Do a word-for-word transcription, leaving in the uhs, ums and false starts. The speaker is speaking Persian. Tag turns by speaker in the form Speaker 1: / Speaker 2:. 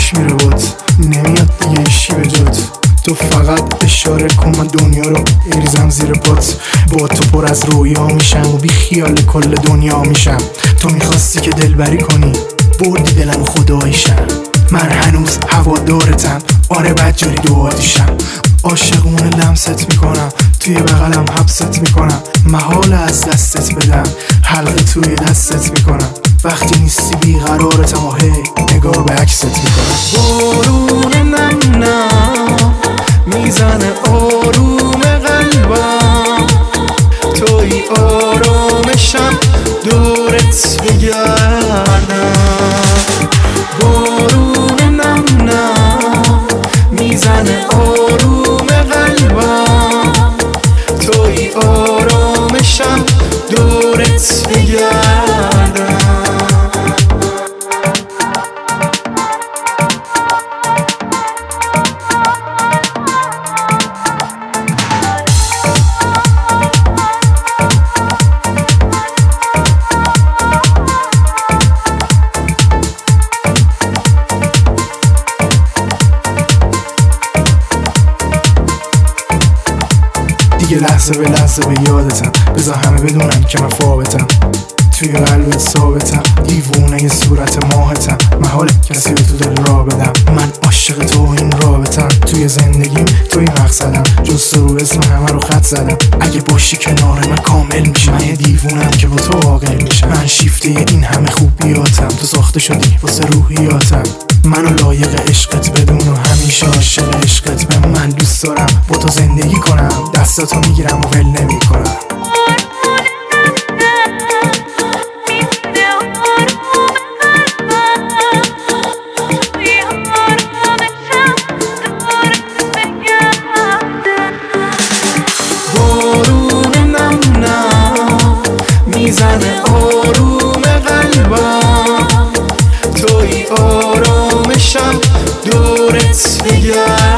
Speaker 1: پیش میره بات، نمیاد دیگه ایشی به جات. تو فقط اشاره کن من دنیا رو بریزم زیر پات. با تو پر از رویا میشم و بی خیال کل دنیا میشم. تو میخواستی که دلبری کنی، بردی دلم خداییشم. من هنوز هوادارتم، آره بدجوری دوادیشم. عاشقونه لمست میکنم، توی بغلم حبست میکنم. محال از دستت بدم، حلقه توی دستت میکنم. وقتی نیستی بیقرارتم و هی نگاه به عکست میکنم.
Speaker 2: بارون نم نم میزنه آروم قلبم، توی آرامشم دورت بگردم. بارون نم نم میزنه آروم قلبم، توی آرامشم دورت بگردم.
Speaker 1: دیگه لحظه به لحظه به یادتم، بذار همه بدونم که من فابتم. توی قلبت ثابتم، دیوونه ی صورت ماهتم. محال کسی به تو دل را بدم، من عاشق تو این رابطم. توی زندگیم توی مقصدم، جز تو رو اسم همه رو خط زدم. اگه باشی کنار من کامل میشم، من یه دیوونم که با تو عاقل میشم. من شیفته این همه خوبیاتم، تو ساخته شدی واسه روحیاتم. منو لایق عشقت بدون و همیشه عاشق عشقت بم. من دوست دارم با تو زندگی کنم، دستاتو میگیرم و ول نمی کنم.
Speaker 2: میزنه آروم قلبم، توی آرامشم دورت بگردم.